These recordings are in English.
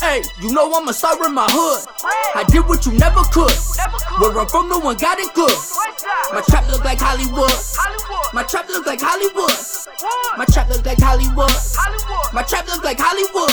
Hey, you know I'm a star in my hood. I did what you never could. Where I'm from, no one got it good. My trap look like Hollywood. My trap look like Hollywood. My trap look like Hollywood. My trap look like Hollywood.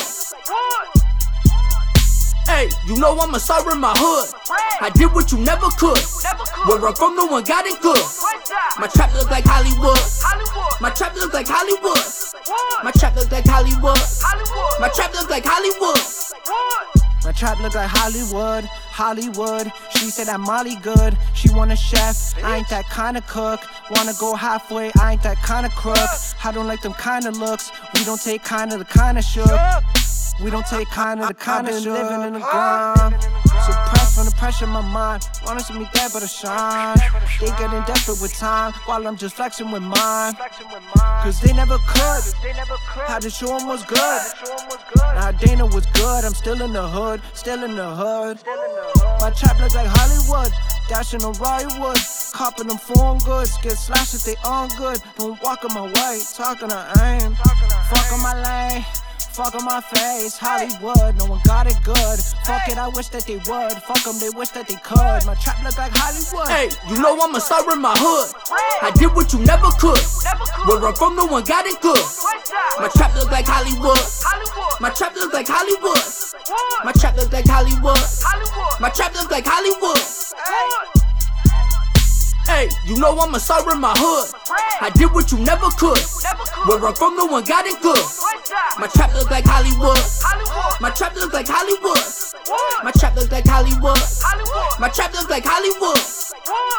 Hey, you know I'm a star in my hood. I did what you never could. Where I'm from, no one got it good. My trap look like Hollywood. My trap look like Hollywood. My trap look like Hollywood. My trap look like Hollywood. My trap look like Hollywood, Hollywood. She said that Molly good. She want a chef, I ain't that kind of cook. Wanna go halfway, I ain't that kind of crook. I don't like them kind of looks. We don't take kind of the kind of shook. We don't take kind of the kind of shook. Living in the grind, suppressed from the pressure in my mind. Wanna see me dead but I shine. They getting desperate with time while I'm just flexing with mine. Cause they never could. Had to show them what's good. Now Dana was good, I'm still in the hood, still in the hood. My trap look like Hollywood, dashing on Ryewood. Copping them foreign goods, get slashed if they on good. Don't walk on my way, talking to aim. Fuck on my lane, fuck on my face. Hollywood, no one got it good. Fuck it, I wish that they would. Fuck them, they wish that they could. My trap look like Hollywood. Hey, you know I'm a star in my hood. I did what you never could. Where I'm from, no one got it good. My trap look like Hollywood. My trap look like Hollywood. My trap look like Hollywood. My trap look like Hollywood. Hey, you know I'm a star in my hood. I did what you never could. Where I'm from, no one got it good. My trap look like Hollywood. My trap look like Hollywood. My trap look like Hollywood. My trap look like Hollywood.